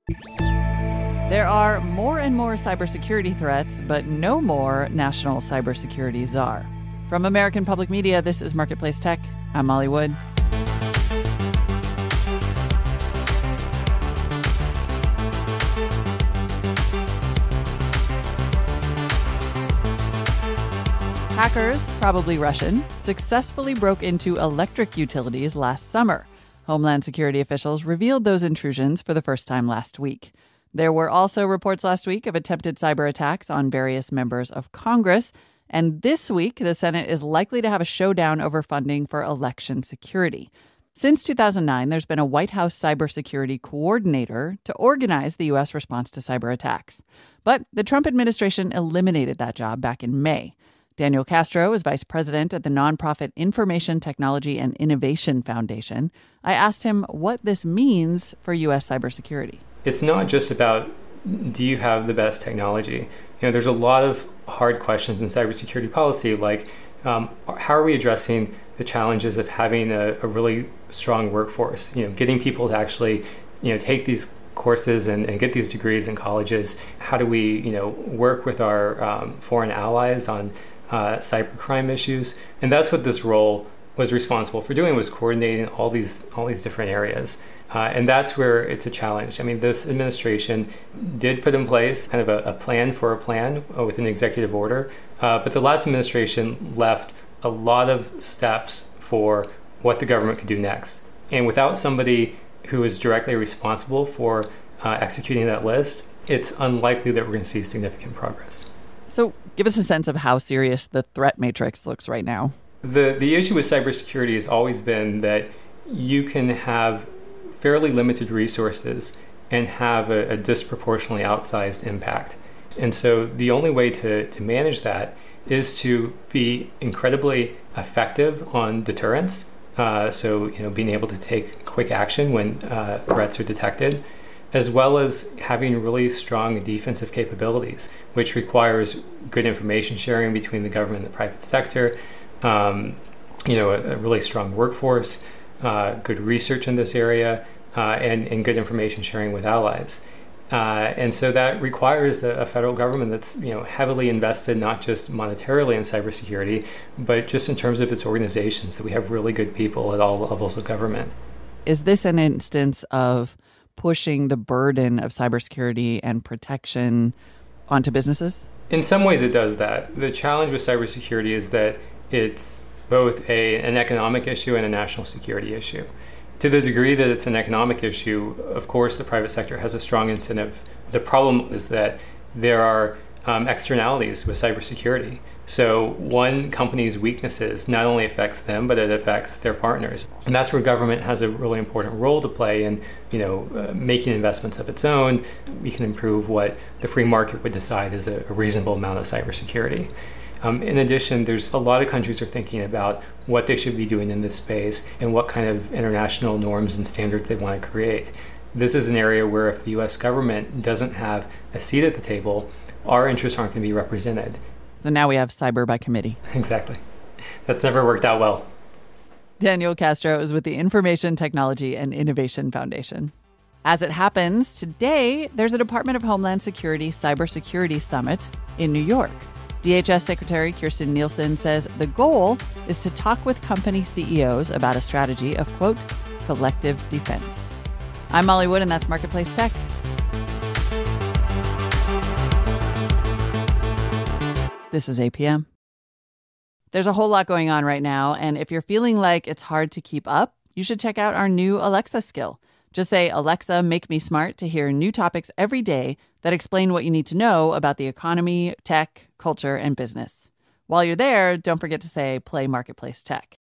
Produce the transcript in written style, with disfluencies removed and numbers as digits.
There are more and more cybersecurity threats, but no more national cybersecurity czar. From American Public Media, this is Marketplace Tech. I'm Molly Wood. Hackers, probably Russian, successfully broke into electric utilities last summer. Homeland Security officials revealed those intrusions for the first time last week. There were also reports last week of attempted cyber attacks on various members of Congress. And this week, the Senate is likely to have a showdown over funding for election security. Since 2009, there's been a White House cybersecurity coordinator to organize the U.S. response to cyber attacks. But the Trump administration eliminated that job back in May. Daniel Castro is vice president at the nonprofit Information Technology and Innovation Foundation. I asked him what this means for U.S. cybersecurity. It's not just about, do you have the best technology? There's a lot of hard questions in cybersecurity policy, like how are we addressing the challenges of having a really strong workforce? Getting people to actually, take these courses and get these degrees in colleges. How do we, work with our foreign allies on cybercrime issues? And that's what this role was responsible for doing, was coordinating all these different areas. And that's where it's a challenge. This administration did put in place kind of a plan for a plan with an executive order, but the last administration left a lot of steps for what the government could do next. And without somebody who is directly responsible for executing that list, it's unlikely that we're going to see significant progress. So give us a sense of how serious the threat matrix looks right now. The issue with cybersecurity has always been that you can have fairly limited resources and have a disproportionately outsized impact. And so the only way to manage that is to be incredibly effective on deterrence. Being able to take quick action when threats are detected, as well as having really strong defensive capabilities, which requires good information sharing between the government and the private sector, a really strong workforce, good research in this area, and good information sharing with allies. And so that requires a federal government that's heavily invested, not just monetarily in cybersecurity, but just in terms of its organizations, that we have really good people at all levels of government. Is this an instance of pushing the burden of cybersecurity and protection onto businesses? In some ways it does that. The challenge with cybersecurity is that it's both an economic issue and a national security issue. To the degree that it's an economic issue, of course, the private sector has a strong incentive. The problem is that there are externalities with cybersecurity. So one company's weaknesses not only affects them, but it affects their partners. And that's where government has a really important role to play in, making investments of its own. We can improve what the free market would decide is a reasonable amount of cybersecurity. In addition, there's a lot of countries are thinking about what they should be doing in this space and what kind of international norms and standards they want to create. This is an area where if the U.S. government doesn't have a seat at the table, our interests aren't going to be represented. So now we have cyber by committee. Exactly. That's never worked out well. Daniel Castro is with the Information Technology and Innovation Foundation. As it happens, today there's a Department of Homeland Security Cybersecurity Summit in New York. DHS Secretary Kirstjen Nielsen says the goal is to talk with company CEOs about a strategy of, quote, collective defense. I'm Molly Wood, and that's Marketplace Tech. This is APM. There's a whole lot going on right now, and if you're feeling like it's hard to keep up, you should check out our new Alexa skill. Just say, Alexa, make me smart, to hear new topics every day that explain what you need to know about the economy, tech, culture, and business. While you're there, don't forget to say, play Marketplace Tech.